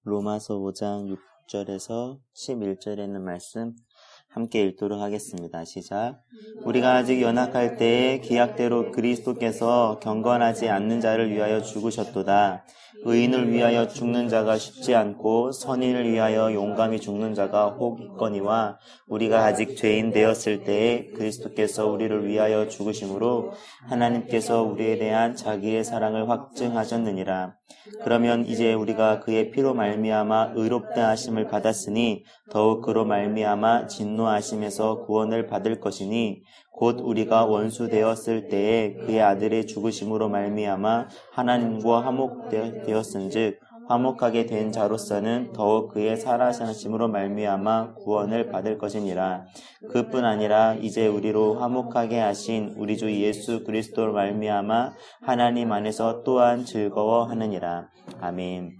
로마서 5장 6절에서 11절에 있는 말씀 함께 읽도록 하겠습니다. 시작. 우리가 아직 연약할 때에 기약대로 그리스도께서 경건하지 않는 자를 위하여 죽으셨도다. 의인을 위하여 죽는 자가 쉽지 않고 선인을 위하여 용감히 죽는 자가 혹 있거니와 우리가 아직 죄인 되었을 때에 그리스도께서 우리를 위하여 죽으심으로 하나님께서 우리에 대한 자기의 사랑을 확증하셨느니라. 그러면 이제 우리가 그의 피로 말미암아 의롭다 하심을 받았으니 더욱 그로 말미암아 진노하심에서 구원을 받을 것이니 곧 우리가 원수 되었을 때에 그의 아들의 죽으심으로 말미암아 하나님과 화목되었은즉 화목하게 된 자로서는 더욱 그의 살아나심으로 말미암아 구원을 받을 것이니라. 그뿐 아니라 이제 우리로 화목하게 하신 우리 주 예수 그리스도로 말미암아 하나님 안에서 또한 즐거워하느니라. 아멘.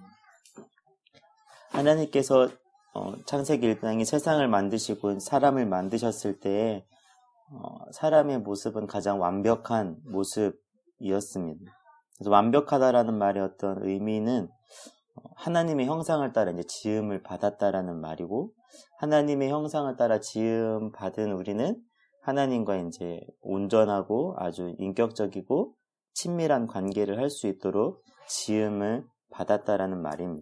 하나님께서 창세기 1장에 세상을 만드시고 사람을 만드셨을 때 사람의 모습은 가장 완벽한 모습이었습니다. 그래서 완벽하다라는 말의 어떤 의미는 하나님의 형상을 따라 이제 지음을 받았다라는 말이고, 하나님의 형상을 따라 지음 받은 우리는 하나님과 이제 온전하고 아주 인격적이고 친밀한 관계를 할 수 있도록 지음을 받았다라는 말입니다.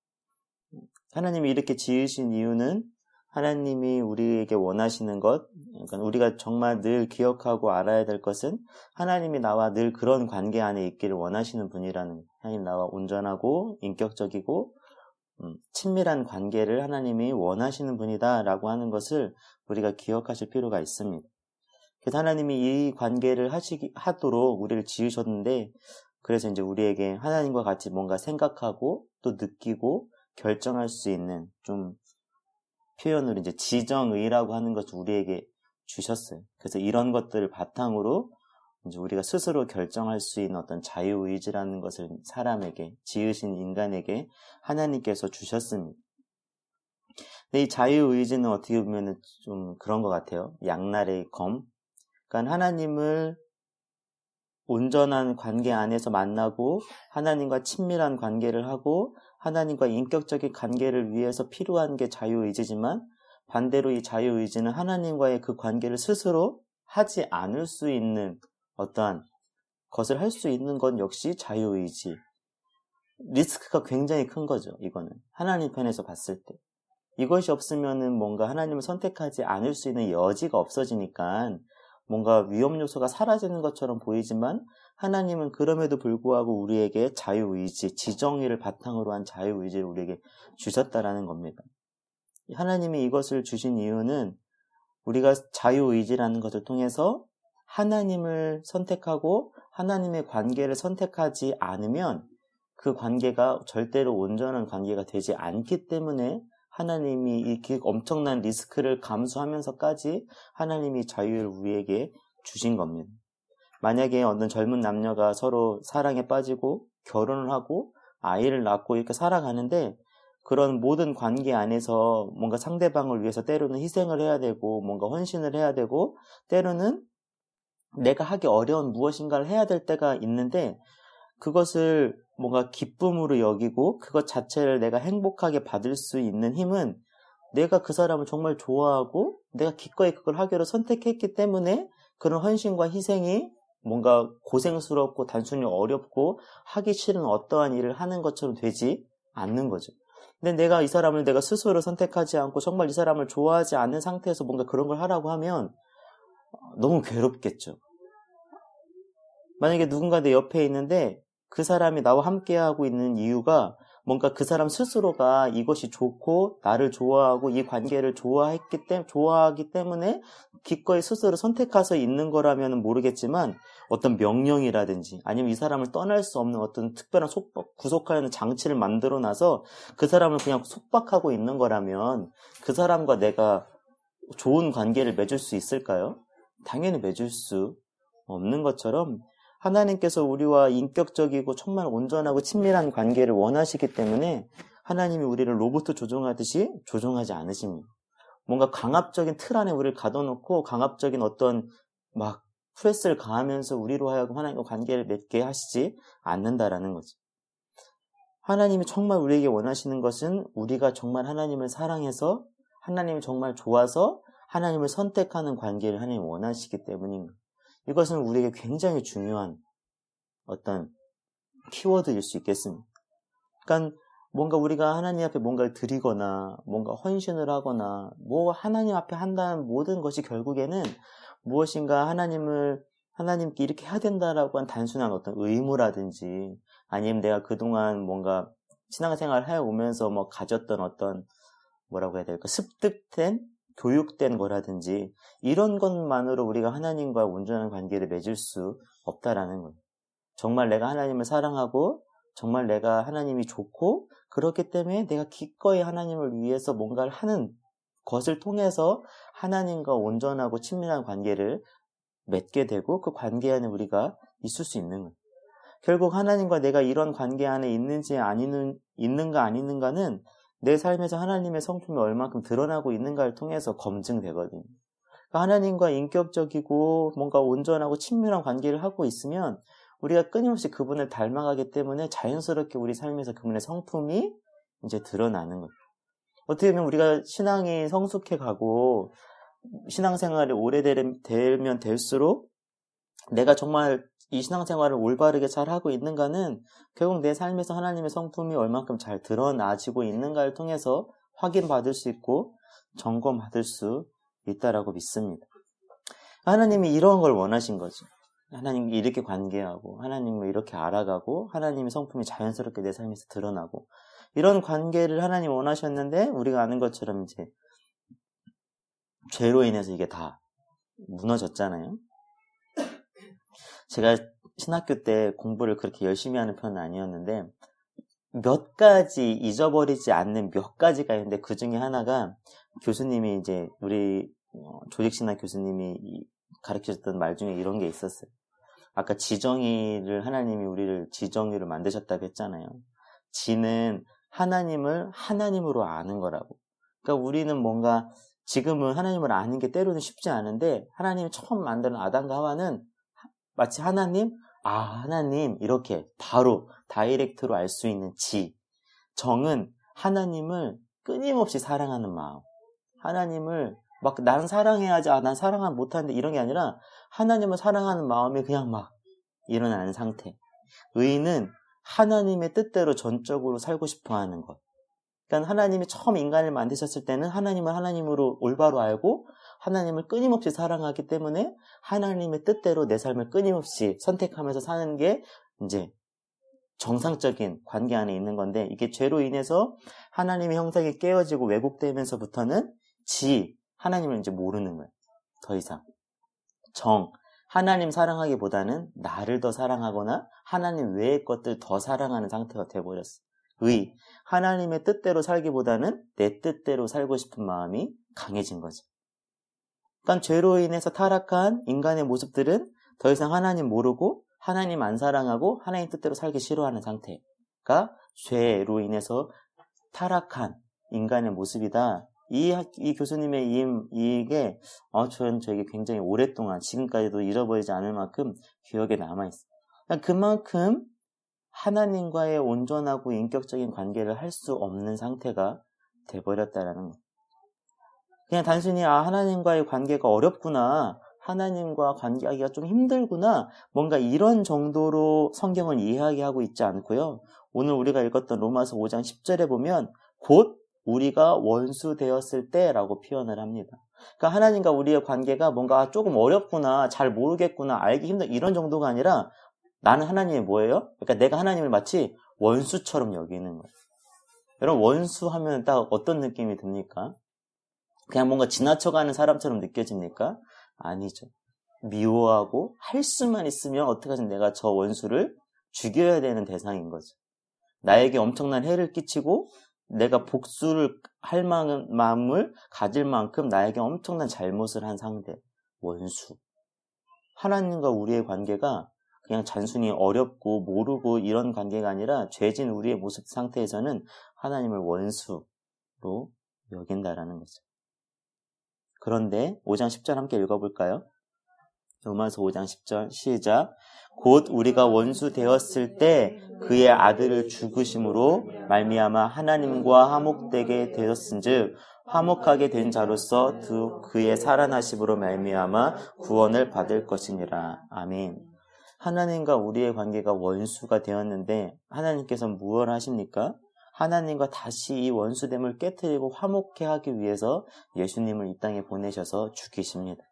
하나님이 이렇게 지으신 이유는 하나님이 우리에게 원하시는 것, 그러니까 우리가 정말 늘 기억하고 알아야 될 것은 하나님이 나와 늘 그런 관계 안에 있기를 원하시는 분이라는, 하나님 나와 온전하고 인격적이고 친밀한 관계를 하나님이 원하시는 분이다라고 하는 것을 우리가 기억하실 필요가 있습니다. 그래서 하나님이 이 관계를 하도록 우리를 지으셨는데, 그래서 이제 우리에게 하나님과 같이 뭔가 생각하고 또 느끼고 결정할 수 있는, 좀 표현으로 이제 지정의라고 하는 것을 우리에게 주셨어요. 그래서 이런 것들을 바탕으로 이제 우리가 스스로 결정할 수 있는 어떤 자유의지라는 것을 사람에게, 지으신 인간에게 하나님께서 주셨습니다. 근데 이 자유의지는 어떻게 보면 좀 그런 것 같아요. 양날의 검. 그러니까 하나님을 온전한 관계 안에서 만나고 하나님과 친밀한 관계를 하고 하나님과 인격적인 관계를 위해서 필요한 게 자유의지지만, 반대로 이 자유의지는 하나님과의 그 관계를 스스로 하지 않을 수 있는 어떠한 것을 할 수 있는 건 역시 자유의지. 리스크가 굉장히 큰 거죠. 이거는 하나님 편에서 봤을 때 이것이 없으면은 뭔가 하나님을 선택하지 않을 수 있는 여지가 없어지니까 뭔가 위험 요소가 사라지는 것처럼 보이지만, 하나님은 그럼에도 불구하고 우리에게 자유의지, 지정의를 바탕으로 한 자유의지를 우리에게 주셨다라는 겁니다. 하나님이 이것을 주신 이유는 우리가 자유의지라는 것을 통해서 하나님을 선택하고 하나님의 관계를 선택하지 않으면 그 관계가 절대로 온전한 관계가 되지 않기 때문에 하나님이 이 엄청난 리스크를 감수하면서까지 하나님이 자유를 우리에게 주신 겁니다. 만약에 어떤 젊은 남녀가 서로 사랑에 빠지고 결혼을 하고 아이를 낳고 이렇게 살아가는데, 그런 모든 관계 안에서 뭔가 상대방을 위해서 때로는 희생을 해야 되고 뭔가 헌신을 해야 되고 때로는 내가 하기 어려운 무엇인가를 해야 될 때가 있는데, 그것을 뭔가 기쁨으로 여기고 그것 자체를 내가 행복하게 받을 수 있는 힘은 내가 그 사람을 정말 좋아하고 내가 기꺼이 그걸 하기로 선택했기 때문에 그런 헌신과 희생이 뭔가 고생스럽고 단순히 어렵고 하기 싫은 어떠한 일을 하는 것처럼 되지 않는 거죠. 근데 내가 이 사람을 내가 스스로 선택하지 않고 정말 이 사람을 좋아하지 않는 상태에서 뭔가 그런 걸 하라고 하면 너무 괴롭겠죠. 만약에 누군가 내 옆에 있는데 그 사람이 나와 함께하고 있는 이유가 뭔가 그 사람 스스로가 이것이 좋고 나를 좋아하고 이 관계를 좋아하기 때문에 기꺼이 스스로 선택해서 있는 거라면 모르겠지만, 어떤 명령이라든지 아니면 이 사람을 떠날 수 없는 어떤 특별한 구속하려는 장치를 만들어 놔서 그 사람을 그냥 속박하고 있는 거라면 그 사람과 내가 좋은 관계를 맺을 수 있을까요? 당연히 맺을 수 없는 것처럼 하나님께서 우리와 인격적이고 정말 온전하고 친밀한 관계를 원하시기 때문에 하나님이 우리를 로봇 조종하듯이 조종하지 않으십니다. 뭔가 강압적인 틀 안에 우리를 가둬놓고 강압적인 어떤 막 프레스를 가하면서 우리로 하여금 하나님과 관계를 맺게 하시지 않는다라는 거죠. 하나님이 정말 우리에게 원하시는 것은 우리가 정말 하나님을 사랑해서 하나님이 정말 좋아서 하나님을 선택하는 관계를 하나님이 원하시기 때문입니다. 이것은 우리에게 굉장히 중요한 어떤 키워드일 수 있겠습니다. 그러니까 뭔가 우리가 하나님 앞에 뭔가를 드리거나 뭔가 헌신을 하거나 하나님 앞에 한다는 모든 것이 결국에는 무엇인가 하나님께 이렇게 해야 된다라고 한 단순한 어떤 의무라든지 아니면 내가 그동안 뭔가 신앙생활을 해오면서 가졌던 어떤 뭐라고 해야 될까 습득된 교육된 거라든지 이런 것만으로 우리가 하나님과 온전한 관계를 맺을 수 없다라는 거예요. 정말 내가 하나님을 사랑하고 정말 내가 하나님이 좋고 그렇기 때문에 내가 기꺼이 하나님을 위해서 뭔가를 하는 것을 통해서 하나님과 온전하고 친밀한 관계를 맺게 되고 그 관계 안에 우리가 있을 수 있는 거예요. 결국 하나님과 내가 이런 관계 안에 있는가 안 있는가는 내 삶에서 하나님의 성품이 얼만큼 드러나고 있는가를 통해서 검증되거든요. 그러니까 하나님과 인격적이고 뭔가 온전하고 친밀한 관계를 하고 있으면 우리가 끊임없이 그분을 닮아가기 때문에 자연스럽게 우리 삶에서 그분의 성품이 이제 드러나는 거예요. 어떻게 보면 우리가 신앙이 성숙해 가고 신앙생활이 오래되면 될수록 내가 정말 이 신앙생활을 올바르게 잘 하고 있는가는 결국 내 삶에서 하나님의 성품이 얼만큼 잘 드러나지고 있는가를 통해서 확인받을 수 있고 점검받을 수 있다라고 믿습니다. 하나님이 이런 걸 원하신 거죠. 하나님과 이렇게 관계하고 하나님을 이렇게 알아가고 하나님의 성품이 자연스럽게 내 삶에서 드러나고 이런 관계를 하나님 원하셨는데 우리가 아는 것처럼 이제 죄로 인해서 이게 다 무너졌잖아요. 제가 신학교 때 공부를 그렇게 열심히 하는 편은 아니었는데 몇 가지 잊어버리지 않는 몇 가지가 있는데 그 중에 하나가 교수님이 이제 우리 조직신학 교수님이 가르쳐줬던 말 중에 이런 게 있었어요. 아까 지정의를 하나님이 우리를 지정의로 만드셨다고 했잖아요. 지는 하나님을 하나님으로 아는 거라고. 그러니까 우리는 뭔가 지금은 하나님을 아는 게 때로는 쉽지 않은데 하나님이 처음 만드는 아담과 하와는 마치 하나님 이렇게 바로 다이렉트로 알 수 있는 지. 정은 하나님을 끊임없이 사랑하는 마음. 하나님을 나는 사랑해야지 난 사랑하면 못하는데 이런 게 아니라 하나님을 사랑하는 마음이 그냥 일어나는 상태. 의는 하나님의 뜻대로 전적으로 살고 싶어하는 것. 그러니까 하나님이 처음 인간을 만드셨을 때는 하나님을 하나님으로 올바로 알고 하나님을 끊임없이 사랑하기 때문에 하나님의 뜻대로 내 삶을 끊임없이 선택하면서 사는 게 이제 정상적인 관계 안에 있는 건데 이게 죄로 인해서 하나님의 형상이 깨어지고 왜곡되면서부터는 하나님을 이제 모르는 거예요. 더 이상. 하나님 사랑하기보다는 나를 더 사랑하거나 하나님 외의 것들 더 사랑하는 상태가 돼버렸어. 하나님의 뜻대로 살기보다는 내 뜻대로 살고 싶은 마음이 강해진 거지. 그러니까 죄로 인해서 타락한 인간의 모습들은 더 이상 하나님 모르고 하나님 안 사랑하고 하나님 뜻대로 살기 싫어하는 상태가 죄로 인해서 타락한 인간의 모습이다. 이 교수님의 이게 저는 저에게 굉장히 오랫동안 지금까지도 잊어버리지 않을 만큼 기억에 남아있어요. 그만큼 하나님과의 온전하고 인격적인 관계를 할 수 없는 상태가 돼버렸다라는 거. 그냥 단순히 하나님과의 관계가 어렵구나, 하나님과 관계하기가 좀 힘들구나, 뭔가 이런 정도로 성경은 이해하게 하고 있지 않고요. 오늘 우리가 읽었던 로마서 5장 10절에 보면 곧 우리가 원수 되었을 때라고 표현을 합니다. 그러니까 하나님과 우리의 관계가 뭔가 조금 어렵구나, 잘 모르겠구나, 알기 힘든 이런 정도가 아니라 나는 하나님이 뭐예요? 그러니까 내가 하나님을 마치 원수처럼 여기는 거예요. 여러분, 원수 하면 딱 어떤 느낌이 듭니까? 그냥 뭔가 지나쳐가는 사람처럼 느껴집니까? 아니죠. 미워하고 할 수만 있으면 어떡하든 내가 저 원수를 죽여야 되는 대상인 거죠. 나에게 엄청난 해를 끼치고 내가 복수를 할 마음을 가질 만큼 나에게 엄청난 잘못을 한 상대, 원수. 하나님과 우리의 관계가 그냥 단순히 어렵고 모르고 이런 관계가 아니라 죄진 우리의 모습 상태에서는 하나님을 원수로 여긴다라는 거죠. 그런데 5장 10절 함께 읽어볼까요? 로마서 5장 10절 시작. 곧 우리가 원수 되었을 때 그의 아들을 죽으심으로 말미암아 하나님과 화목되게 되었은즉 화목하게 된 자로서 그의 살아나심으로 말미암아 구원을 받을 것이니라. 아멘. 하나님과 우리의 관계가 원수가 되었는데 하나님께서 무엇을 하십니까? 하나님과 다시 이 원수됨을 깨트리고 화목케 하기 위해서 예수님을 이 땅에 보내셔서 죽이십니다.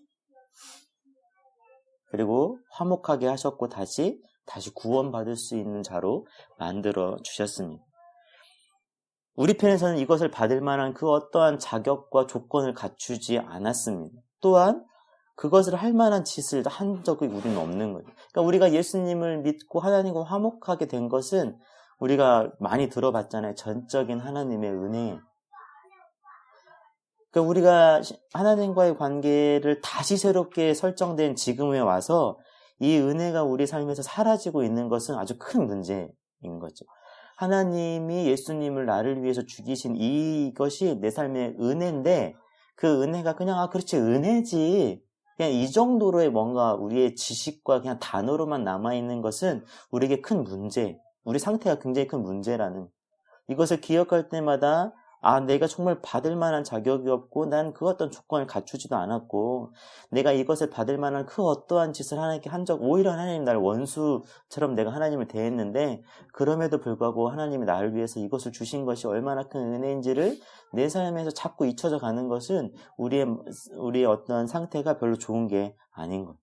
그리고 화목하게 하셨고 다시 구원받을 수 있는 자로 만들어 주셨습니다. 우리 편에서는 이것을 받을 만한 그 어떠한 자격과 조건을 갖추지 않았습니다. 또한 그것을 할 만한 짓을 한 적이 우리는 없는 거예요. 그러니까 우리가 예수님을 믿고 하나님과 화목하게 된 것은 우리가 많이 들어봤잖아요. 전적인 하나님의 은혜. 그러니까 우리가 하나님과의 관계를 다시 새롭게 설정된 지금에 와서 이 은혜가 우리 삶에서 사라지고 있는 것은 아주 큰 문제인 거죠. 하나님이 예수님을 나를 위해서 죽이신 이것이 내 삶의 은혜인데 그 은혜가 그냥 그렇지 은혜지 그냥 이 정도로의 뭔가 우리의 지식과 그냥 단어로만 남아있는 것은 우리에게 큰 문제, 우리 상태가 굉장히 큰 문제라는 이것을 기억할 때마다 내가 정말 받을 만한 자격이 없고 난 그 어떤 조건을 갖추지도 않았고 내가 이것을 받을 만한 그 어떠한 짓을 하나님께 한 적 오히려 하나님 나를 원수처럼 내가 하나님을 대했는데 그럼에도 불구하고 하나님이 나를 위해서 이것을 주신 것이 얼마나 큰 은혜인지를 내 삶에서 자꾸 잊혀져 가는 것은 우리의 어떤 상태가 별로 좋은 게 아닌 것.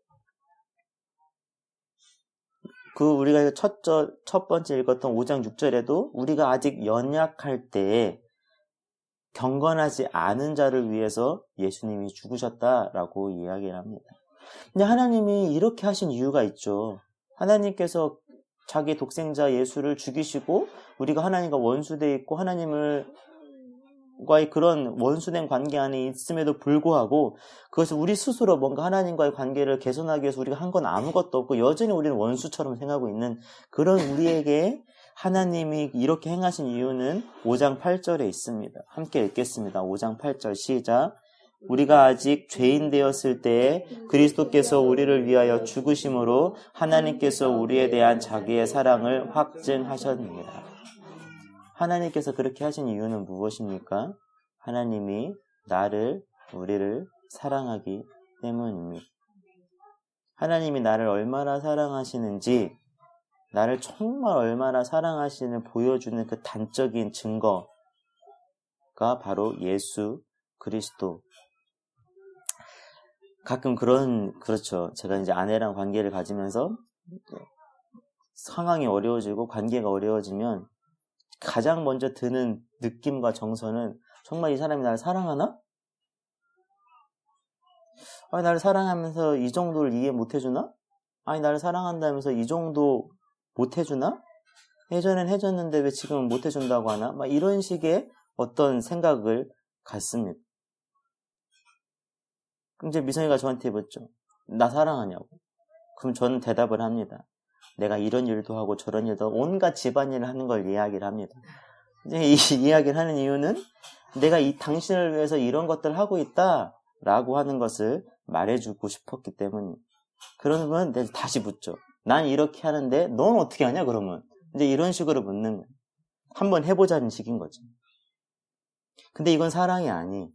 우리가 첫 번째 읽었던 5장 6절에도 우리가 아직 연약할 때에 경건하지 않은 자를 위해서 예수님이 죽으셨다라고 이야기를 합니다. 근데 하나님이 이렇게 하신 이유가 있죠. 하나님께서 자기 독생자 예수를 죽이시고 우리가 하나님과 원수되어 있고 하나님과의 그런 원수된 관계 안에 있음에도 불구하고 그것을 우리 스스로 뭔가 하나님과의 관계를 개선하기 위해서 우리가 한 건 아무것도 없고 여전히 우리는 원수처럼 생각하고 있는 그런 우리에게 하나님이 이렇게 행하신 이유는 5장 8절에 있습니다. 함께 읽겠습니다. 5장 8절 시작. 우리가 아직 죄인 되었을 때에 그리스도께서 우리를 위하여 죽으심으로 하나님께서 우리에 대한 자기의 사랑을 확증하셨느니라. 하나님께서 그렇게 하신 이유는 무엇입니까? 하나님이 우리를 사랑하기 때문입니다. 하나님이 나를 얼마나 사랑하시는지 나를 정말 얼마나 사랑하시는 보여주는 그 단적인 증거가 바로 예수 그리스도. 가끔 그렇죠. 제가 이제 아내랑 관계를 가지면서 상황이 어려워지고 관계가 어려워지면 가장 먼저 드는 느낌과 정서는 정말 이 사람이 나를 사랑하나? 나를 사랑하면서 이 정도를 이해 못 해주나? 나를 사랑한다면서 이 정도 못 해주나? 예전엔 해줬는데 왜 지금은 못 해준다고 하나? 이런 식의 어떤 생각을 갖습니다. 그럼 이제 미성이가 저한테 묻죠. 나 사랑하냐고. 그럼 저는 대답을 합니다. 내가 이런 일도 하고 저런 일도 하고 온갖 집안일을 하는 걸 이야기를 합니다. 이제 이 이야기를 하는 이유는 내가 당신을 위해서 이런 것들을 하고 있다라고 하는 것을 말해주고 싶었기 때문이에요. 그러면 내가 다시 묻죠. 난 이렇게 하는데 넌 어떻게 하냐 그러면 이제 이런 식으로 묻는 거예요. 한번 해보자는 식인 거죠. 근데 이건 사랑이 아니.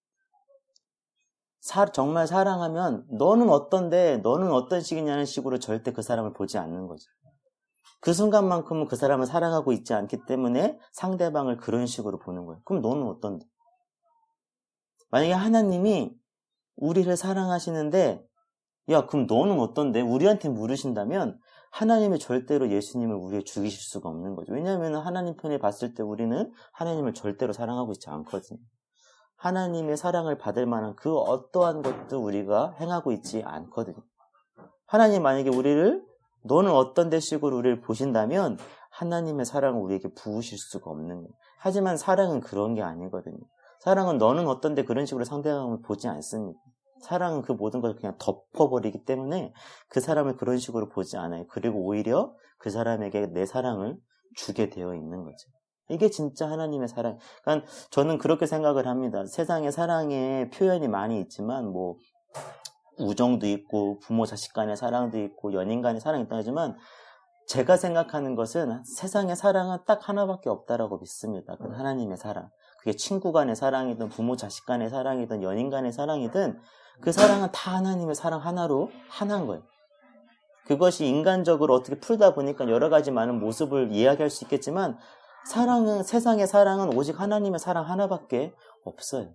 정말 사랑하면 너는 어떤데 너는 어떤 식이냐는 식으로 절대 그 사람을 보지 않는 거죠. 그 순간만큼은 그 사람을 사랑하고 있지 않기 때문에 상대방을 그런 식으로 보는 거예요. 그럼 너는 어떤데? 만약에 하나님이 우리를 사랑하시는데 그럼 너는 어떤데? 우리한테 물으신다면 하나님이 절대로 예수님을 우리에 죽이실 수가 없는 거죠. 왜냐하면 하나님 편에 봤을 때 우리는 하나님을 절대로 사랑하고 있지 않거든요. 하나님의 사랑을 받을 만한 그 어떠한 것도 우리가 행하고 있지 않거든요. 하나님 만약에 너는 어떤 식으로 우리를 보신다면 하나님의 사랑을 우리에게 부으실 수가 없는 거예요. 하지만 사랑은 그런 게 아니거든요. 사랑은 너는 어떤데 그런 식으로 상대방을 보지 않습니다. 사랑은 그 모든 것을 그냥 덮어버리기 때문에 그 사람을 그런 식으로 보지 않아요. 그리고 오히려 그 사람에게 내 사랑을 주게 되어 있는 거죠. 이게 진짜 하나님의 사랑. 그러니까 저는 그렇게 생각을 합니다. 세상에 사랑의 표현이 많이 있지만 우정도 있고 부모 자식 간의 사랑도 있고 연인 간의 사랑이 있다 하지만 제가 생각하는 것은 세상의 사랑은 딱 하나밖에 없다라고 믿습니다. 그 하나님의 사랑. 그게 친구 간의 사랑이든 부모 자식 간의 사랑이든 연인 간의 사랑이든 그 사랑은 다 하나님의 사랑 하나로 하나인 거예요. 그것이 인간적으로 어떻게 풀다 보니까 여러 가지 많은 모습을 이야기할 수 있겠지만 사랑은, 세상의 사랑은 오직 하나님의 사랑 하나밖에 없어요.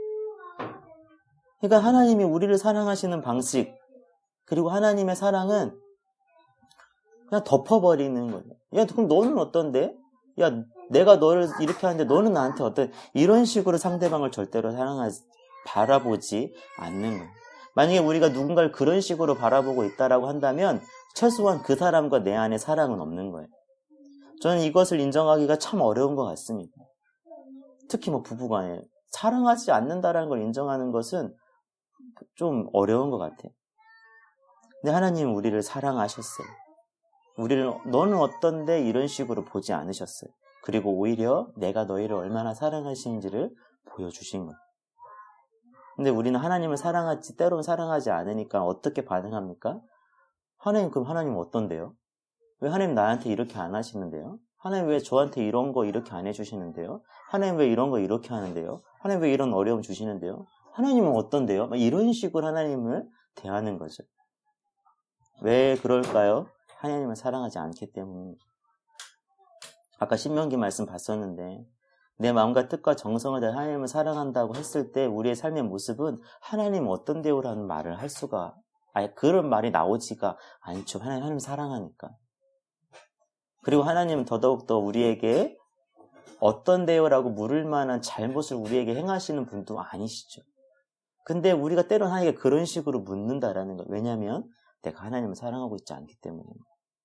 그러니까 하나님이 우리를 사랑하시는 방식, 그리고 하나님의 사랑은 그냥 덮어버리는 거예요. 야, 그럼 너는 어떤데? 야, 내가 너를 이렇게 하는데 너는 나한테 어떤, 이런 식으로 상대방을 절대로 바라보지 않는 거예요. 만약에 우리가 누군가를 그런 식으로 바라보고 있다라고 한다면 최소한 그 사람과 내 안에 사랑은 없는 거예요. 저는 이것을 인정하기가 참 어려운 것 같습니다. 특히 부부간에 사랑하지 않는다라는 걸 인정하는 것은 좀 어려운 것 같아요. 근데 하나님은 우리를 사랑하셨어요. 너는 어떤데 이런 식으로 보지 않으셨어요. 그리고 오히려 내가 너희를 얼마나 사랑하시는지를 보여주신 거예요. 근데 우리는 하나님을 사랑하지, 때로는 사랑하지 않으니까 어떻게 반응합니까? 하나님, 그럼 하나님 어떤데요? 왜 하나님 나한테 이렇게 안 하시는데요? 하나님 왜 저한테 이런 거 이렇게 안 해주시는데요? 하나님 왜 이런 거 이렇게 하는데요? 하나님 왜 이런 어려움 주시는데요? 하나님은 어떤데요? 이런 식으로 하나님을 대하는 거죠. 왜 그럴까요? 하나님을 사랑하지 않기 때문입니다. 아까 신명기 말씀 봤었는데 내 마음과 뜻과 정성을 다해 하나님을 사랑한다고 했을 때 우리의 삶의 모습은 하나님 어떤데요라는 말을 할 수가, 그런 말이 나오지가 않죠. 하나님 사랑하니까. 그리고 하나님은 더더욱더 우리에게 어떤데요라고 물을 만한 잘못을 우리에게 행하시는 분도 아니시죠. 근데 우리가 때로는 하나님께 그런 식으로 묻는다라는 거. 왜냐하면 내가 하나님을 사랑하고 있지 않기 때문입니다.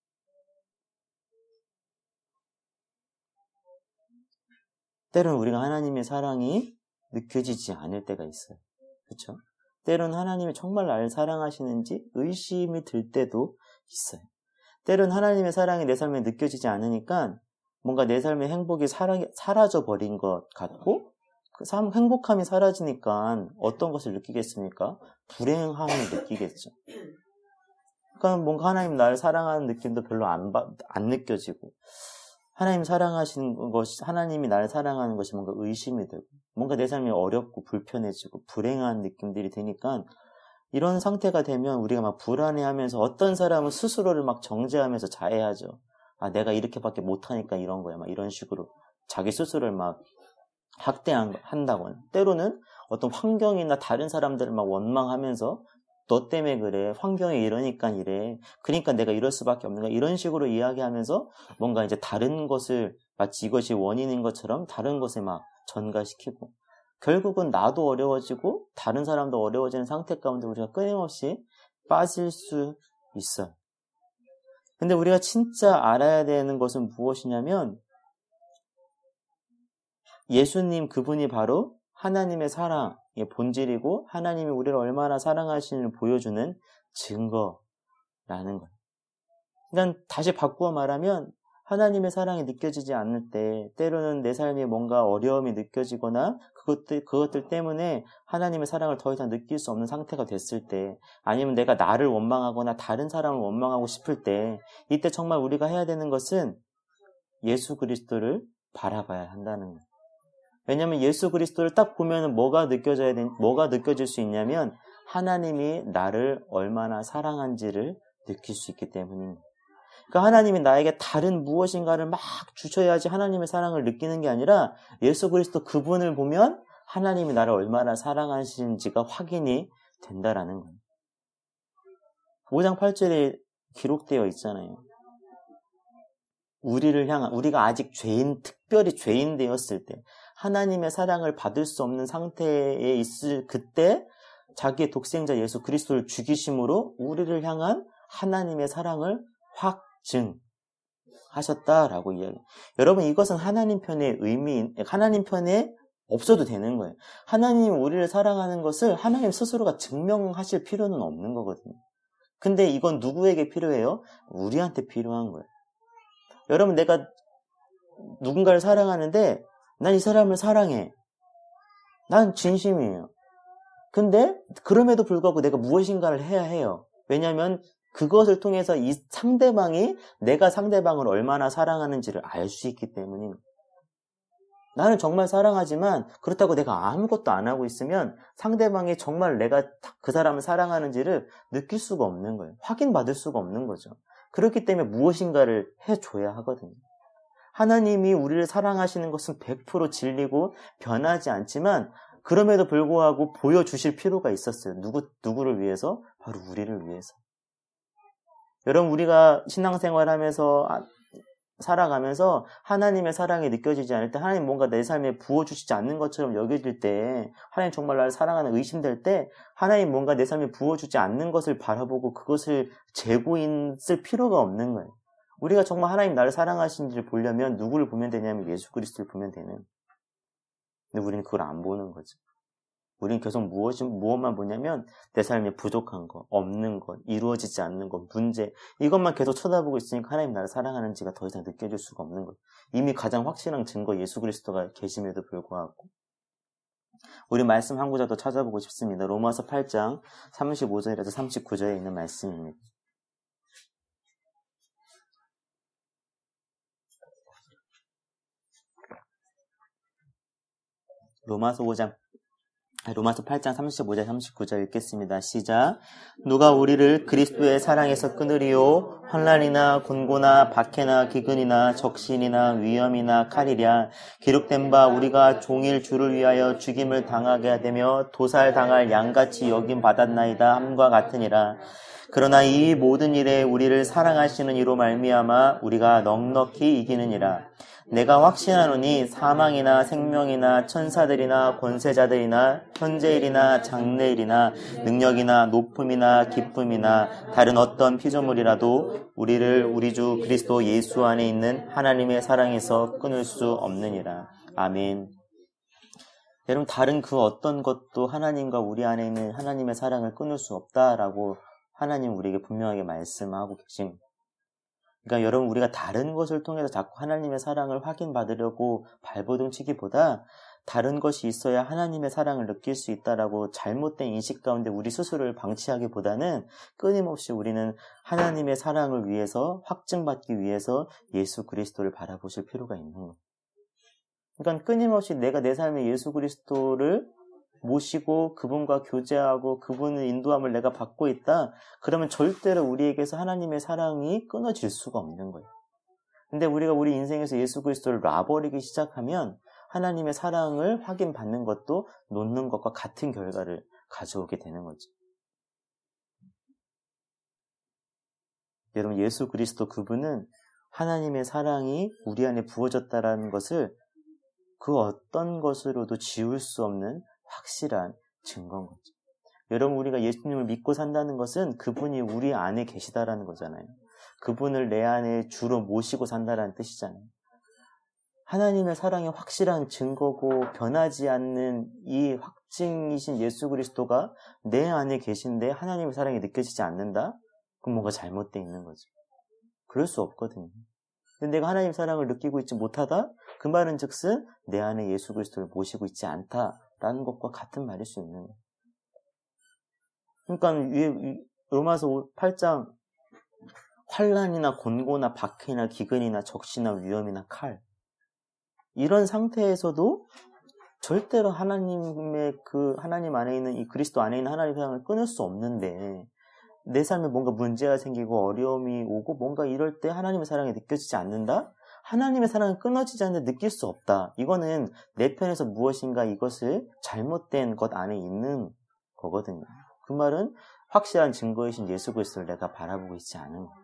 때로는 우리가 하나님의 사랑이 느껴지지 않을 때가 있어요. 그렇죠? 때로는 하나님이 정말 나를 사랑하시는지 의심이 들 때도 있어요. 때로는 하나님의 사랑이 내 삶에 느껴지지 않으니까 뭔가 내 삶의 행복이 사라져버린 것 같고 그 행복함이 사라지니까 어떤 것을 느끼겠습니까? 불행함을 느끼겠죠. 그러니까 뭔가 하나님 나를 사랑하는 느낌도 별로 안 느껴지고 하나님이 나를 사랑하는 것이 뭔가 의심이 되고 뭔가 내 삶이 어렵고 불편해지고 불행한 느낌들이 드니까 이런 상태가 되면 우리가 막 불안해하면서 어떤 사람은 스스로를 막 정죄하면서 자해하죠. 내가 이렇게밖에 못하니까 이런 거야. 막 이런 식으로 자기 스스로를 막 학대한다거나 때로는 어떤 환경이나 다른 사람들을 막 원망하면서 너 때문에 그래. 환경이 이러니까 이래. 그러니까 내가 이럴 수밖에 없는 거야. 이런 식으로 이야기하면서 뭔가 이제 다른 것을 마치 이것이 원인인 것처럼 다른 것에 막 전가시키고 결국은 나도 어려워지고 다른 사람도 어려워지는 상태 가운데 우리가 끊임없이 빠질 수 있어요. 근데 우리가 진짜 알아야 되는 것은 무엇이냐면 예수님 그분이 바로 하나님의 사랑의 본질이고 하나님이 우리를 얼마나 사랑하시는지를 보여주는 증거라는 거예요. 그러니까 다시 바꾸어 말하면 하나님의 사랑이 느껴지지 않을 때 때로는 내 삶에 뭔가 어려움이 느껴지거나 그것들 때문에 하나님의 사랑을 더 이상 느낄 수 없는 상태가 됐을 때 아니면 내가 나를 원망하거나 다른 사람을 원망하고 싶을 때 이때 정말 우리가 해야 되는 것은 예수 그리스도를 바라봐야 한다는 거예요. 왜냐하면 예수 그리스도를 딱 보면 뭐가 느껴질 수 있냐면 하나님이 나를 얼마나 사랑한지를 느낄 수 있기 때문입니다. 그러니까 하나님이 나에게 다른 무엇인가를 막 주셔야지 하나님의 사랑을 느끼는 게 아니라 예수 그리스도 그분을 보면 하나님이 나를 얼마나 사랑하시는지가 확인이 된다라는 거예요. 5장 8절에 기록되어 있잖아요. 우리가 아직 특별히 죄인 되었을 때 하나님의 사랑을 받을 수 없는 상태에 있을 그때 자기의 독생자 예수 그리스도를 죽이심으로 우리를 향한 하나님의 사랑을 확증하셨다라고 이야기해요. 여러분 이것은 하나님 편에 없어도 되는 거예요. 하나님이 우리를 사랑하는 것을 하나님 스스로가 증명하실 필요는 없는 거거든요. 근데 이건 누구에게 필요해요? 우리한테 필요한 거예요. 여러분 내가 누군가를 사랑하는데 난 이 사람을 사랑해. 난 진심이에요. 근데 그럼에도 불구하고 내가 무엇인가를 해야 해요. 왜냐하면 그것을 통해서 이 상대방이 내가 상대방을 얼마나 사랑하는지를 알 수 있기 때문입니다. 나는 정말 사랑하지만 그렇다고 내가 아무것도 안 하고 있으면 상대방이 정말 내가 그 사람을 사랑하는지를 느낄 수가 없는 거예요. 확인받을 수가 없는 거죠. 그렇기 때문에 무엇인가를 해줘야 하거든요. 하나님이 우리를 사랑하시는 것은 100% 진리고 변하지 않지만 그럼에도 불구하고 보여주실 필요가 있었어요. 누구를 위해서? 바로 우리를 위해서. 여러분, 우리가 신앙생활하면서 살아가면서 하나님의 사랑이 느껴지지 않을 때, 하나님 뭔가 내 삶에 부어주시지 않는 것처럼 여겨질 때, 하나님 정말 나를 사랑하는 의심될 때, 하나님 뭔가 내 삶에 부어주지 않는 것을 바라보고 그것을 재고 있을 필요가 없는 거예요. 우리가 정말 하나님 나를 사랑하시는지를 보려면 누구를 보면 되냐면 예수 그리스도를 보면 되는. 근데 우리는 그걸 안 보는 거죠. 우리는 계속 무엇만 보냐면 내 삶에 부족한 것, 없는 것, 이루어지지 않는 것, 문제, 이것만 계속 쳐다보고 있으니까 하나님 나를 사랑하는지가 더 이상 느껴질 수가 없는 거예요. 이미 가장 확실한 증거 예수 그리스도가 계심에도 불구하고. 우리 말씀 한 구절 더 찾아보고 싶습니다. 로마서 8장 35절에서 39절에 있는 말씀입니다. 로마서 8장 35절 39절 읽겠습니다. 시작. 누가 우리를 그리스도의 사랑에서 끊으리요? 환난이나 곤고나 박해나 기근이나 적신이나 위험이나 칼이랴. 기록된 바 우리가 종일 주를 위하여 죽임을 당하게 되며 도살당할 양같이 여김 받았나이다 함과 같으니라. 그러나 이 모든 일에 우리를 사랑하시는 이로 말미암아 우리가 넉넉히 이기느니라. 내가 확신하노니 사망이나 생명이나 천사들이나 권세자들이나 현재일이나 장래일이나 능력이나 높음이나 기쁨이나 다른 어떤 피조물이라도 우리를 우리 주 그리스도 예수 안에 있는 하나님의 사랑에서 끊을 수 없느니라. 아멘. 여러분, 다른 그 어떤 것도 하나님과 우리 안에 있는 하나님의 사랑을 끊을 수 없다라고 하나님 우리에게 분명하게 말씀하고 계신 거예요. 그러니까 여러분, 우리가 다른 것을 통해서 자꾸 하나님의 사랑을 확인받으려고 발버둥 치기보다 다른 것이 있어야 하나님의 사랑을 느낄 수 있다라고 잘못된 인식 가운데 우리 스스로를 방치하기보다는 끊임없이 우리는 하나님의 사랑을 위해서 확증받기 위해서 예수 그리스도를 바라보실 필요가 있는 거예요. 그러니까 끊임없이 내가 내 삶에 예수 그리스도를 모시고 그분과 교제하고 그분의 인도함을 내가 받고 있다. 그러면 절대로 우리에게서 하나님의 사랑이 끊어질 수가 없는 거예요. 근데 우리가 우리 인생에서 예수 그리스도를 놔버리기 시작하면 하나님의 사랑을 확인받는 것도 놓는 것과 같은 결과를 가져오게 되는 거죠. 여러분, 예수 그리스도 그분은 하나님의 사랑이 우리 안에 부어졌다라는 것을 그 어떤 것으로도 지울 수 없는 확실한 증거인 거죠. 여러분, 우리가 예수님을 믿고 산다는 것은 그분이 우리 안에 계시다라는 거잖아요. 그분을 내 안에 주로 모시고 산다라는 뜻이잖아요. 하나님의 사랑의 확실한 증거고 변하지 않는 이 확증이신 예수 그리스도가 내 안에 계신데 하나님의 사랑이 느껴지지 않는다? 그럼 뭔가 잘못되어 있는 거죠. 그럴 수 없거든요. 근데 내가 하나님의 사랑을 느끼고 있지 못하다? 그 말은 즉슨 내 안에 예수 그리스도를 모시고 있지 않다라는 것과 같은 말일 수 있는 거예요. 그러니까 로마서 8장 환난이나 곤고나 박해나 기근이나 적시나 위험이나 칼, 이런 상태에서도 절대로 하나님의 하나님 안에 있는 이 그리스도 안에 있는 하나님의 사랑을 끊을 수 없는데, 내 삶에 뭔가 문제가 생기고 어려움이 오고 뭔가 이럴 때 하나님의 사랑이 느껴지지 않는다? 하나님의 사랑은 끊어지지 않는데 느낄 수 없다. 이거는 내 편에서 무엇인가 이것을 잘못된 것 안에 있는 거거든요. 그 말은 확실한 증거이신 예수 그리스도를 내가 바라보고 있지 않은 거예요.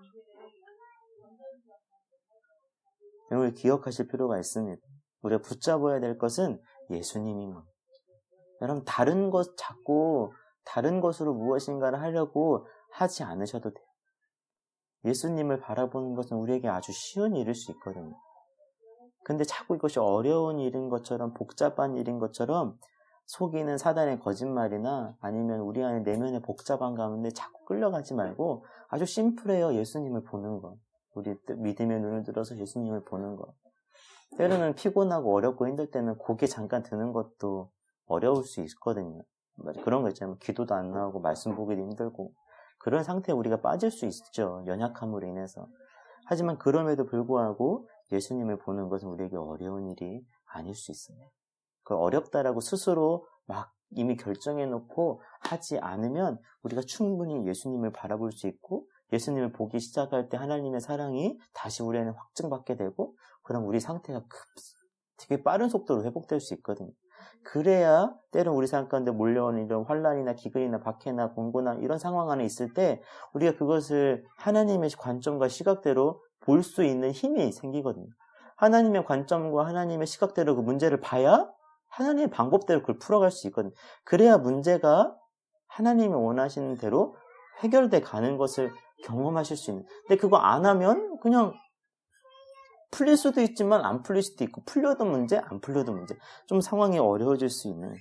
여러분, 기억하실 필요가 있습니다. 우리가 붙잡아야 될 것은 예수님인 거예요. 여러분, 자꾸 다른 것으로 무엇인가를 하려고 하지 않으셔도 돼요. 예수님을 바라보는 것은 우리에게 아주 쉬운 일일 수 있거든요. 근데 자꾸 이것이 어려운 일인 것처럼, 복잡한 일인 것처럼 속이는 사단의 거짓말이나 아니면 우리 안에 내면의 복잡한 가운데 자꾸 끌려가지 말고 아주 심플해요. 예수님을 보는 거. 우리 믿음의 눈을 들어서 예수님을 보는 거. 때로는 피곤하고 어렵고 힘들 때는 고개 잠깐 드는 것도 어려울 수 있거든요. 그런 거 있잖아요. 기도도 안 나오고 말씀 보기도 힘들고 그런 상태에 우리가 빠질 수 있죠. 연약함으로 인해서. 하지만 그럼에도 불구하고 예수님을 보는 것은 우리에게 어려운 일이 아닐 수 있습니다. 그 어렵다라고 스스로 막 이미 결정해놓고 하지 않으면 우리가 충분히 예수님을 바라볼 수 있고 예수님을 보기 시작할 때 하나님의 사랑이 다시 우리 안에 확증받게 되고 그럼 우리 상태가 되게 빠른 속도로 회복될 수 있거든요. 그래야 때론 우리 삶 가운데 몰려오는 이런 환난이나 기근이나 박해나 공고나 이런 상황 안에 있을 때 우리가 그것을 하나님의 관점과 시각대로 볼 수 있는 힘이 생기거든요. 하나님의 관점과 하나님의 시각대로 그 문제를 봐야 하나님의 방법대로 그걸 풀어갈 수 있거든요. 그래야 문제가 하나님이 원하시는 대로 해결돼 가는 것을 경험하실 수 있는. 근데 그거 안 하면 그냥 풀릴 수도 있지만 안 풀릴 수도 있고 풀려도 문제, 안 풀려도 문제. 좀 상황이 어려워질 수 있는.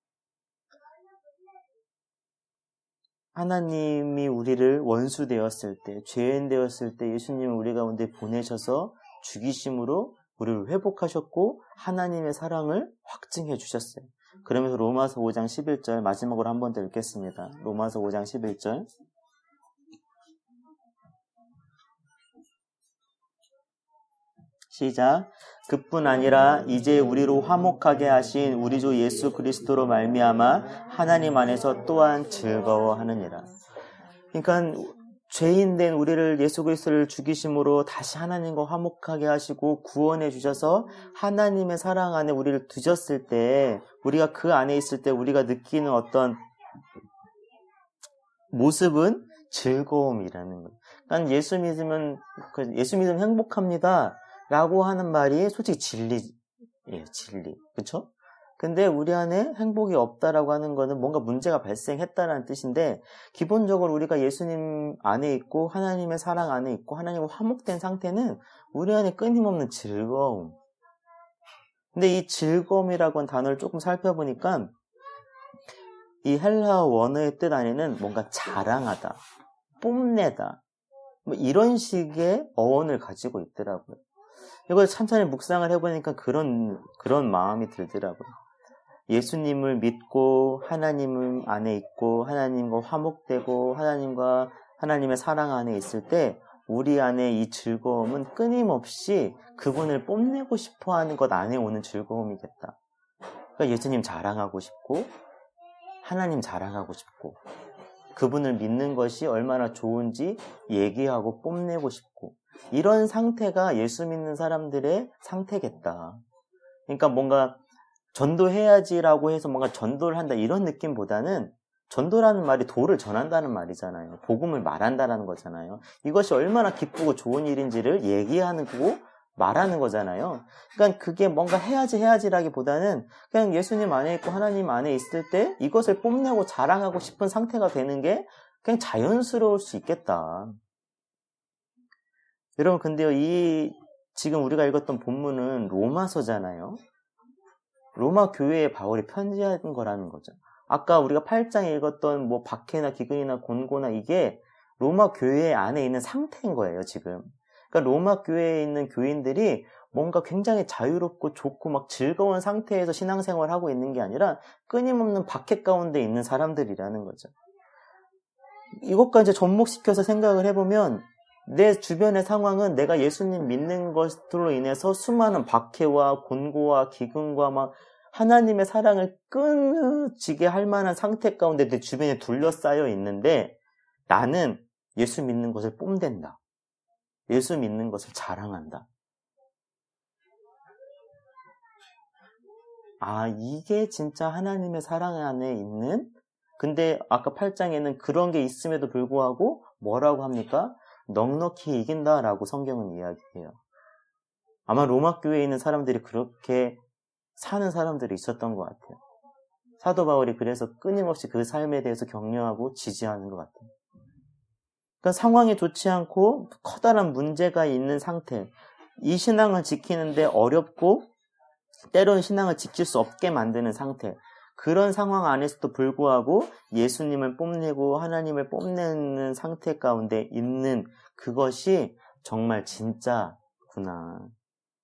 하나님이 우리를 원수 되었을 때, 죄인 되었을 때 예수님을 우리 가운데 보내셔서 죽이심으로 우리를 회복하셨고 하나님의 사랑을 확증해 주셨어요. 그러면서 로마서 5장 11절 마지막으로 한 번 더 읽겠습니다. 로마서 5장 11절 시작. 그뿐 아니라 이제 우리로 화목하게 하신 우리 주 예수 그리스도로 말미암아 하나님 안에서 또한 즐거워하느니라. 그러니까 죄인된 우리를 예수 그리스도를 죽이심으로 다시 하나님과 화목하게 하시고 구원해 주셔서 하나님의 사랑 안에 우리를 두셨을 때 우리가 그 안에 있을 때 우리가 느끼는 어떤 모습은 즐거움이라는 거예요. 그러니까 예수 믿으면 행복합니다. 라고 하는 말이 솔직히 진리예요, 진리. 그쵸? 근데 우리 안에 행복이 없다라고 하는 거는 뭔가 문제가 발생했다라는 뜻인데, 기본적으로 우리가 예수님 안에 있고, 하나님의 사랑 안에 있고, 하나님과 화목된 상태는 우리 안에 끊임없는 즐거움. 근데 이 즐거움이라고 하는 단어를 조금 살펴보니까, 이 헬라어 원어의 뜻 안에는 뭔가 자랑하다, 뽐내다, 뭐 이런 식의 어원을 가지고 있더라고요. 이걸 천천히 묵상을 해보니까 그런 마음이 들더라고요. 예수님을 믿고 하나님 안에 있고 하나님과 화목되고 하나님과 하나님의 사랑 안에 있을 때 우리 안에 이 즐거움은 끊임없이 그분을 뽐내고 싶어하는 것 안에 오는 즐거움이겠다. 그러니까 예수님 자랑하고 싶고 하나님 자랑하고 싶고 그분을 믿는 것이 얼마나 좋은지 얘기하고 뽐내고 싶고 이런 상태가 예수 믿는 사람들의 상태겠다. 그러니까 뭔가 전도해야지라고 해서 뭔가 전도를 한다 이런 느낌보다는 전도라는 말이 도를 전한다는 말이잖아요. 복음을 말한다라는 거잖아요. 이것이 얼마나 기쁘고 좋은 일인지를 얘기하는 거고 말하는 거잖아요. 그러니까 그게 뭔가 해야지라기보다는 그냥 예수님 안에 있고 하나님 안에 있을 때 이것을 뽐내고 자랑하고 싶은 상태가 되는 게 그냥 자연스러울 수 있겠다. 여러분, 근데요, 지금 우리가 읽었던 본문은 로마서잖아요. 로마 교회에 바울이 편지한 거라는 거죠. 아까 우리가 8장에 읽었던 뭐 박해나 기근이나 곤고나 이게 로마 교회 안에 있는 상태인 거예요, 지금. 그러니까 로마 교회에 있는 교인들이 뭔가 굉장히 자유롭고 좋고 막 즐거운 상태에서 신앙생활을 하고 있는 게 아니라 끊임없는 박해 가운데 있는 사람들이라는 거죠. 이것까지 접목시켜서 생각을 해보면 내 주변의 상황은 내가 예수님 믿는 것으로 인해서 수많은 박해와 곤고와 기근과 막 하나님의 사랑을 끊어지게 할 만한 상태 가운데 내 주변에 둘러싸여 있는데 나는 예수 믿는 것을 뽐댄다. 예수 믿는 것을 자랑한다. 아, 이게 진짜 하나님의 사랑 안에 있는, 근데 아까 8장에는 그런 게 있음에도 불구하고 뭐라고 합니까? 넉넉히 이긴다라고 성경은 이야기해요. 아마 로마 교회에 있는 사람들이 그렇게 사는 사람들이 있었던 것 같아요. 사도 바울이 그래서 끊임없이 그 삶에 대해서 격려하고 지지하는 것 같아요. 그러니까 상황이 좋지 않고 커다란 문제가 있는 상태, 이 신앙을 지키는데 어렵고 때로는 신앙을 지킬 수 없게 만드는 상태, 그런 상황 안에서도 불구하고 예수님을 뽐내고 하나님을 뽐내는 상태 가운데 있는 그것이 정말 진짜구나.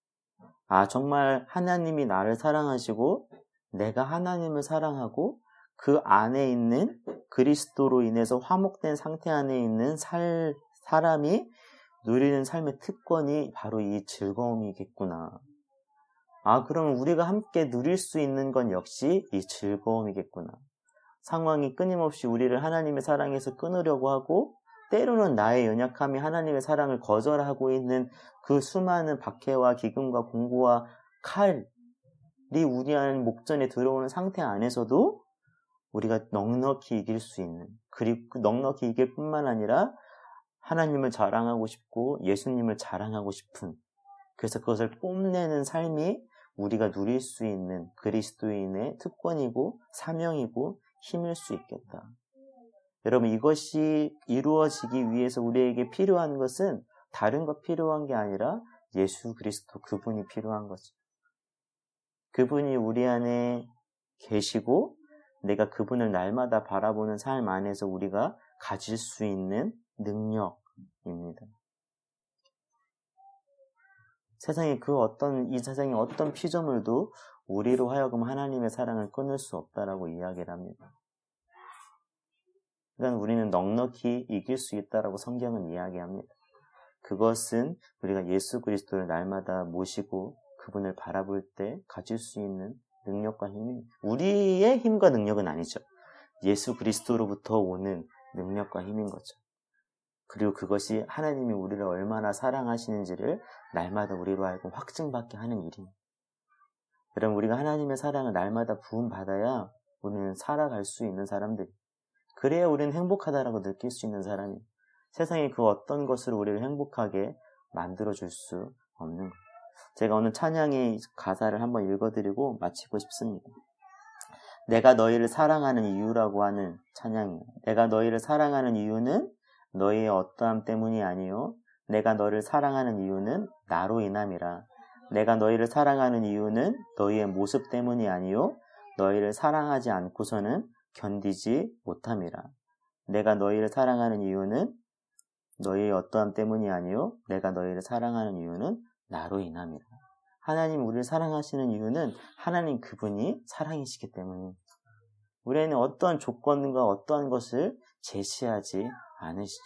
아, 정말 하나님이 나를 사랑하시고 내가 하나님을 사랑하고 그 안에 있는 그리스도로 인해서 화목된 상태 안에 있는 사람이 누리는 삶의 특권이 바로 이 즐거움이겠구나. 그러면 우리가 함께 누릴 수 있는 건 역시 이 즐거움이겠구나. 상황이 끊임없이 우리를 하나님의 사랑에서 끊으려고 하고 때로는 나의 연약함이 하나님의 사랑을 거절하고 있는 그 수많은 박해와 기근과 공고와 칼이 우리 안 목전에 들어오는 상태 안에서도 우리가 넉넉히 이길 수 있는, 그리고 넉넉히 이길 뿐만 아니라 하나님을 자랑하고 싶고 예수님을 자랑하고 싶은, 그래서 그것을 뽐내는 삶이 우리가 누릴 수 있는 그리스도인의 특권이고 사명이고 힘일 수 있겠다. 여러분, 이것이 이루어지기 위해서 우리에게 필요한 것은 다른 것 필요한 게 아니라 예수 그리스도 그분이 필요한 거죠. 그분이 우리 안에 계시고 내가 그분을 날마다 바라보는 삶 안에서 우리가 가질 수 있는 능력입니다. 이 세상의 어떤 피조물도 우리로 하여금 하나님의 사랑을 끊을 수 없다라고 이야기를 합니다. 그러니까 우리는 넉넉히 이길 수 있다라고 성경은 이야기합니다. 그것은 우리가 예수 그리스도를 날마다 모시고 그분을 바라볼 때 가질 수 있는 능력과 힘입니다. 우리의 힘과 능력은 아니죠. 예수 그리스도로부터 오는 능력과 힘인 거죠. 그리고 그것이 하나님이 우리를 얼마나 사랑하시는지를 날마다 우리로 하여금 확증받게 하는 일입니다. 여러분, 우리가 하나님의 사랑을 날마다 부음받아야 우리는 살아갈 수 있는 사람들이, 그래야 우리는 행복하다라고 느낄 수 있는 사람이, 세상에 그 어떤 것으로 우리를 행복하게 만들어줄 수 없는 거예요. 제가 오늘 찬양의 가사를 한번 읽어드리고 마치고 싶습니다. 내가 너희를 사랑하는 이유라고 하는 찬양이에요. 내가 너희를 사랑하는 이유는 너희의 어떠함 때문이 아니요 내가 너를 사랑하는 이유는 나로 인함이라. 내가 너희를 사랑하는 이유는 너희의 모습 때문이 아니요 너희를 사랑하지 않고서는 견디지 못함이라. 내가 너희를 사랑하는 이유는 너희의 어떠함 때문이 아니요 내가 너희를 사랑하는 이유는 나로 인함이라. 하나님 우리를 사랑하시는 이유는 하나님 그분이 사랑이시기 때문입니다. 우리는 어떠한 조건과 어떠한 것을 제시하지 않으시죠.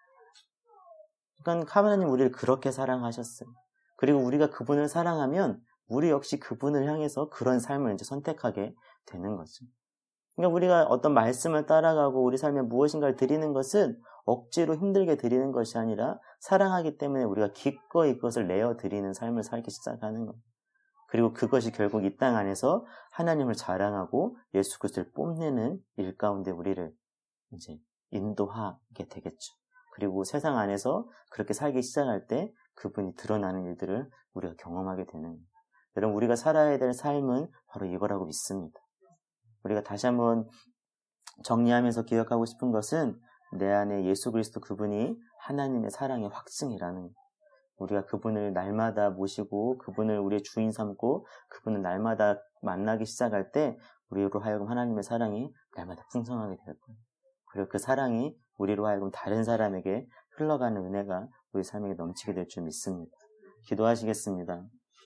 그러니까 하나님 우리를 그렇게 사랑하셨어요. 그리고 우리가 그분을 사랑하면 우리 역시 그분을 향해서 그런 삶을 이제 선택하게 되는 거죠. 그러니까 우리가 어떤 말씀을 따라가고 우리 삶에 무엇인가를 드리는 것은 억지로 힘들게 드리는 것이 아니라 사랑하기 때문에 우리가 기꺼이 그것을 내어 드리는 삶을 살기 시작하는 거예요. 그리고 그것이 결국 이 땅 안에서 하나님을 자랑하고 예수 그리스도를 뽐내는 일 가운데 우리를 이제 인도하게 되겠죠. 그리고 세상 안에서 그렇게 살기 시작할 때 그분이 드러나는 일들을 우리가 경험하게 되는 거예요. 여러분, 우리가 살아야 될 삶은 바로 이거라고 믿습니다. 우리가 다시 한번 정리하면서 기억하고 싶은 것은 내 안에 예수 그리스도 그분이 하나님의 사랑의 확증이라는 거예요. 우리가 그분을 날마다 모시고 그분을 우리의 주인 삼고 그분을 날마다 만나기 시작할 때 우리로 하여금 하나님의 사랑이 날마다 풍성하게 될 거예요. 그리고 그 사랑이 우리로 하여금 다른 사람에게 흘러가는 은혜가 우리 삶에게 넘치게 될 줄 믿습니다. 기도하시겠습니다.